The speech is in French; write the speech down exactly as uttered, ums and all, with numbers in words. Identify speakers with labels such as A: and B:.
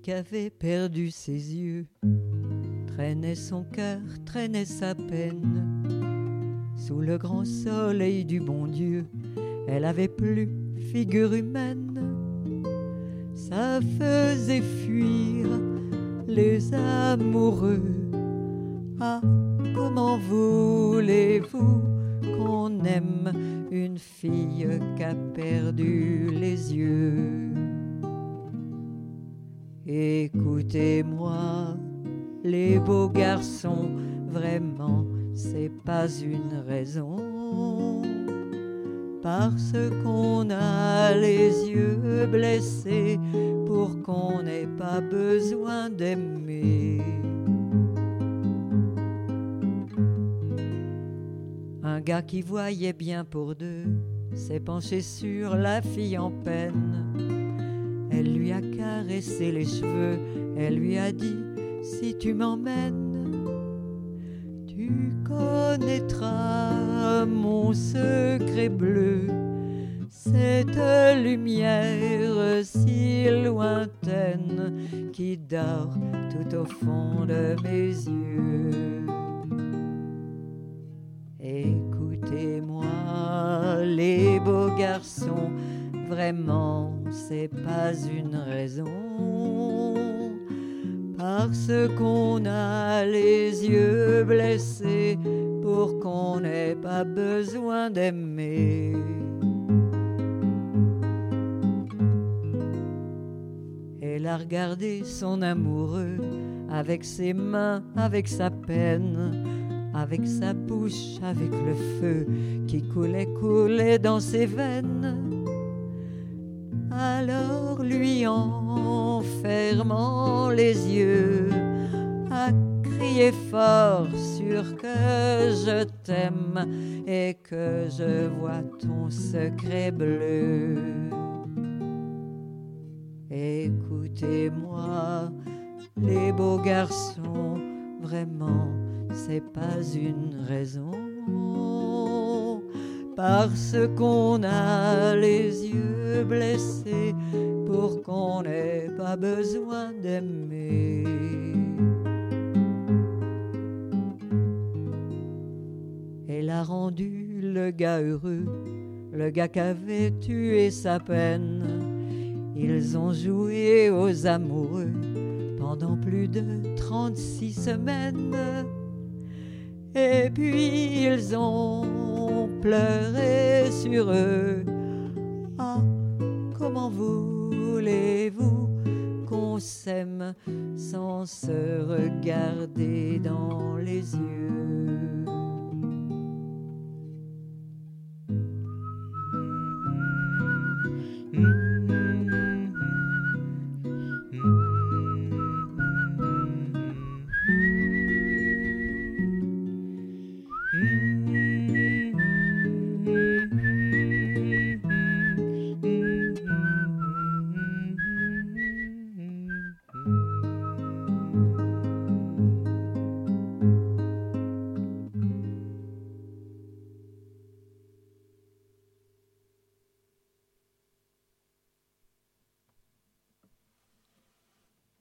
A: qu'avait perdu ses yeux traînait son cœur, traînait sa peine. Sous le grand soleil du bon Dieu, elle avait plus figure humaine. Ça faisait fuir les amoureux. Ah, comment voulez-vous qu'on aime une fille qu'a perdu les yeux? Écoutez-moi, les beaux garçons, vraiment, c'est pas une raison. Parce qu'on a les yeux blessés pour qu'on n'ait pas besoin d'aimer. Un gars qui voyait bien pour deux s'est penché sur la fille en peine. Elle lui a caressé les cheveux, elle lui a dit « Si tu m'emmènes, tu connaîtras mon secret bleu, cette lumière si lointaine qui dort tout au fond de mes yeux. » Écoutez-moi, les beaux garçons, vraiment, c'est pas une raison. Parce qu'on a les yeux blessés pour qu'on n'ait pas besoin d'aimer. Elle a regardé son amoureux avec ses mains, avec sa peine, avec sa bouche, avec le feu qui coulait, coulait dans ses veines. Alors lui en fermant les yeux, a crié fort sur que je t'aime et que je vois ton secret bleu. Écoutez-moi, les beaux garçons, vraiment, c'est pas une raison. Parce qu'on a les yeux blessés pour qu'on n'ait pas besoin d'aimer. Elle a rendu le gars heureux, le gars qu'avait tué sa peine. Ils ont joué aux amoureux pendant plus de trente-six semaines. Et puis ils ont pleuré sur eux. Ah, comment voulez-vous qu'on s'aime sans se regarder dans